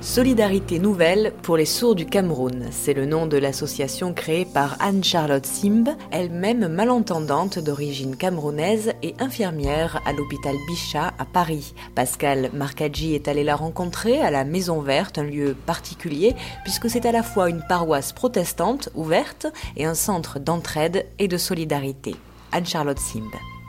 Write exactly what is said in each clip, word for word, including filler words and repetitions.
Solidarité nouvelle pour les sourds du Cameroun, c'est le nom de l'association créée par Anne-Charlotte Simb, elle-même malentendante d'origine camerounaise et infirmière à l'hôpital Bichat à Paris. Pascal Marcaggi est allé la rencontrer à la Maison Verte, un lieu particulier puisque c'est à la fois une paroisse protestante ouverte et un centre d'entraide et de solidarité. Anne-Charlotte Simb.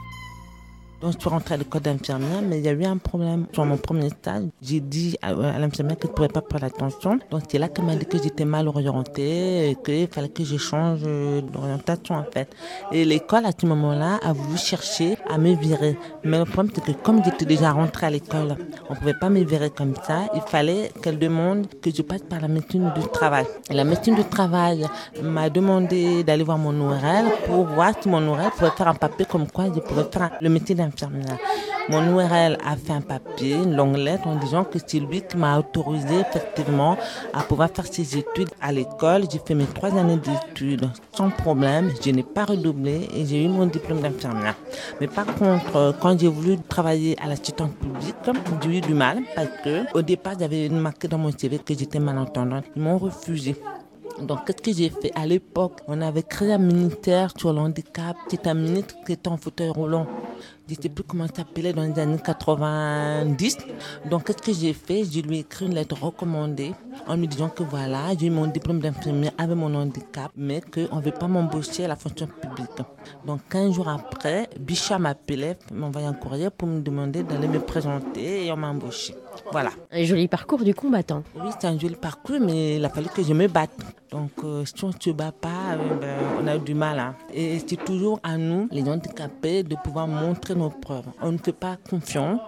Donc, je suis rentrée à l'école d'infirmière, mais il y a eu un problème. Sur mon premier stage, j'ai dit à, à l'infirmière que je ne pourrais pas prendre l'attention. Donc, c'est là qu'elle m'a dit que j'étais mal orientée et qu'il fallait que je change d'orientation, en fait. Et l'école, à ce moment-là, a voulu chercher à me virer. Mais le problème, c'est que comme j'étais déjà rentrée à l'école, on ne pouvait pas me virer comme ça. Il fallait qu'elle demande que je passe par la médecine du travail. Et la médecine du travail m'a demandé d'aller voir mon O R L pour voir si mon O R L pouvait faire un papier comme quoi je pouvais faire le métier d'infirmière. Mon O R L a fait un papier, une longue lettre en disant que c'est lui qui m'a autorisé effectivement à pouvoir faire ses études à l'école. J'ai fait mes trois années d'études sans problème, je n'ai pas redoublé et j'ai eu mon diplôme d'infirmière. Mais par contre, quand j'ai voulu travailler à l'assistance publique, j'ai eu du mal parce que au départ, j'avais marqué dans mon C V que j'étais malentendante. Ils m'ont refusé. Donc, qu'est-ce que j'ai fait? À l'époque, on avait créé un ministère sur le handicap. C'était un ministre qui était en fauteuil roulant. Je ne sais plus comment ça s'appelait dans les années quatre-vingt-dix. Donc, qu'est-ce que j'ai fait? Je lui ai écrit une lettre recommandée en lui disant que voilà, j'ai eu mon diplôme d'infirmière avec mon handicap, mais qu'on ne veut pas m'embaucher à la fonction publique. Donc, quinze jours après, Bichat m'appelait, m'envoyait un courrier pour me demander d'aller me présenter et on m'a embauché. Voilà. Un joli parcours du combattant. Oui, c'est un joli parcours, mais il a fallu que je me batte. Donc, euh, si on ne se bat pas, euh, ben, on a du mal. Hein. Et c'est toujours à nous, les handicapés, de pouvoir montrer nos preuves. On ne fait pas confiance.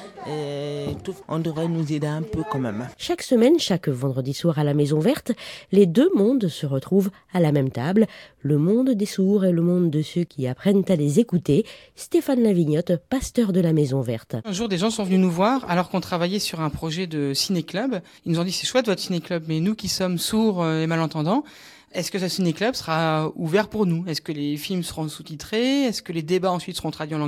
Et tout, on devrait nous aider un peu quand même. Chaque semaine, chaque vendredi soir à la Maison Verte, les deux mondes se retrouvent à la même table. Le monde des sourds et le monde de ceux qui apprennent à les écouter. Stéphane Lavignotte, pasteur de la Maison Verte. Un jour, des gens sont venus nous voir alors qu'on travaillait sur un projet de ciné-club. Ils nous ont dit, c'est chouette votre ciné-club, mais nous qui sommes sourds et malentendants, est-ce que ce ciné-club sera ouvert pour nous? Est-ce que les films seront sous-titrés? Est-ce que les débats ensuite seront traduits en langue